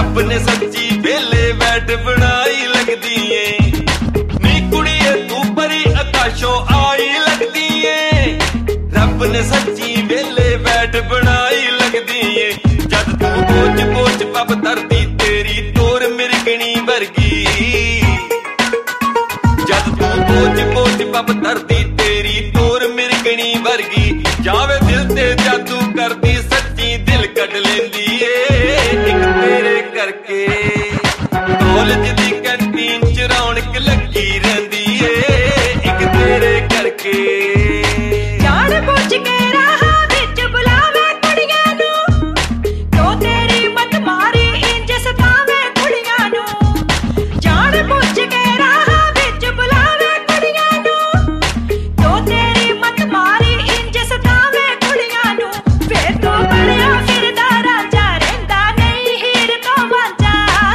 ਰੱਬ ਨੇ ਸੱਚੀ ਵੇਲੇ ਬੈਠ ਬਣਾਈ ਲੱਗਦੀ ਏ ਨੀ ਕੁੜੀਏ ਤੂੰ ਪਰੀ ਆਕਾਸ਼ੋਂ ਆਈ ਲੱਗਦੀ ਏ ਰੱਬ ਨੇ ਸੱਚੀ ਵੇਲੇ ਬੈਠ ਬਣਾਈ ਲੱਗਦੀ ਏ ਜਦ ਤੂੰ ਪੋਚ ਪੋਚ ਪੱਬ ਧਰਦੀ ਤੇਰੀ ਤੋਰ ਮਿਰਗਣੀ ਵਰਗੀ ਜਦ ਤੂੰ ਪੋਚ ਪੋਚ ਪੱਬ ਧਰਦੀ ਤੇਰੀ ਤੋਰ ਮਿਰਗਣੀ ਵਰਗੀ ਜਾਵੇ ਦਿਲ ਤੇ ਜਾਦੂ ਕਰਦੀ ਸੱਚੀ ਦਿਲ ਕੱਢ ਲੈਂਦੀ ਏ ਇੱਕ ਤੇਰੇ ਕਰਕੇ ਕਾਲਜ ਦੀ ਕੰਟੀਨ ਚ ਰੌਣਕ ਲੱਗੀ ਰਹਿੰਦੀ ਏ ਇੱਕ ਤੇਰੇ ਕਰਕੇ ਜਾਣ ਬੁੱਝ ਕੇ ਰਾਹਾਂ ਵਿੱਚ ਬੁਲਾਵੇ ਕੁੜੀਆਂ ਨੂੰ ਕਿਉਂ ਤੇਰੀ ਮਤ ਮਾਰੀ ਇੰਜ ਸਤਾਵੇ ਕੁੜੀਆਂ ਨੂੰ ਜਾਣ ਬੁੱਝ ਕੇ ਰਾਹਾਂ ਵਿੱਚ ਬੁਲਾਵੇ ਕੁੜੀਆਂ ਨੂੰ ਕਿਉਂ ਤੇਰੀ ਮਤ ਮਾਰੀ ਇੰਜ ਸਤਾਵੇ ਕੁੜੀਆਂ ਨੂੰ ਫੇਰ ਤੋਂ ਬਣਿਆ ਫਿਰਦਾ ਰਾਜਾ ਰਹਿੰਦਾ ਨਹੀਂ ਹੀਰ ਤੋਂ ਵਾਂਝਾ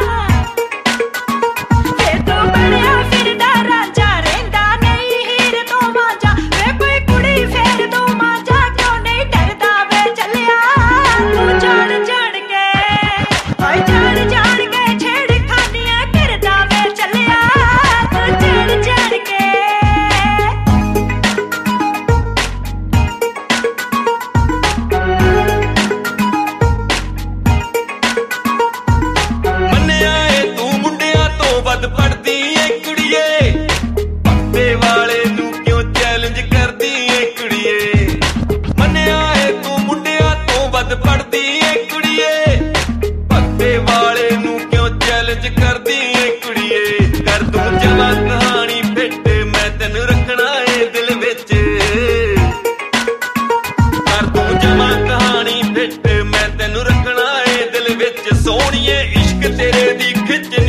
ਫੇਰ ਤੋਂ ਬਣਿਆ ਫਿਰਦਾ ਰਾਜਾ ਰਹਿੰਦਾ ਨਹੀਂ ਹੀਰ ਤੋਂ ਵਾਂਝਾ ਵੇ ਕੋਈ ਕੁੜੀ ਫੇਰ ਤੋਂ ਮਾਂਝਾ ਕਿਉਂ ਨਹੀਂ ਡਰਦਾ ਵੇ ਚੱਲਿਆ ਤੂੰ ਜਾਣ ਜਾਣ ਕੇ ਹਾਏ ਜਾਣ ਜਾਣ ਕੇ ਛੇੜ ਖਾਨੀਆਂ ਕਰਦਾ ਵੇ ਚੱਲਿਆ ਤੂੰ ਜਾਣ ਜਾਣ ਕੇ ਮੰਨਿਆ ਏ ਤੂੰ ਮੁੰਡਿਆਂ ਤੋਂ ਵੱਧ ਪੜਦੀ ਏ ਕੁੜੀਏ ਪੱਤੇ ਵਾਲੇ ਨੂੰ ਕਿਉਂ ਚੈਲੰਜ ਕਰਦੀ ਏ ਕੁੜੀਏ ਮੰਨਿਆ ਏ ਤੂੰ ਮੁੰਡਿਆਂ ਤੋਂ ਵੱਧ ਪੜਦੀ ਏ ਕੁੜੀਏ ਪੱਤੇ ਵਾਲੇ ਨੂੰ ਕਿਉਂ ਚੈਲੰਜ ਕਰਦੀ ਏ ਕੁੜੀਏ ਕਰ ਤੂੰ ਜਵਾਂ ਕਹਾਣੀ ਫਿੱਟ ਮੈਂ ਤੈਨੂੰ ਰੱਖਣਾ ਏ ਦਿਲ ਵਿੱਚ ਕਰ ਤੂੰ ਜਵਾਂ ਕਹਾਣੀ ਫਿੱਟ ਮੈਂ ਤੈਨੂੰ ਰੱਖਣਾ ਏ ਦਿਲ ਵਿੱਚ ਸੋਹਣੀਏ ਇਸ਼ਕ ਤੇਰੇ ਦੀ ਖਿੱਚ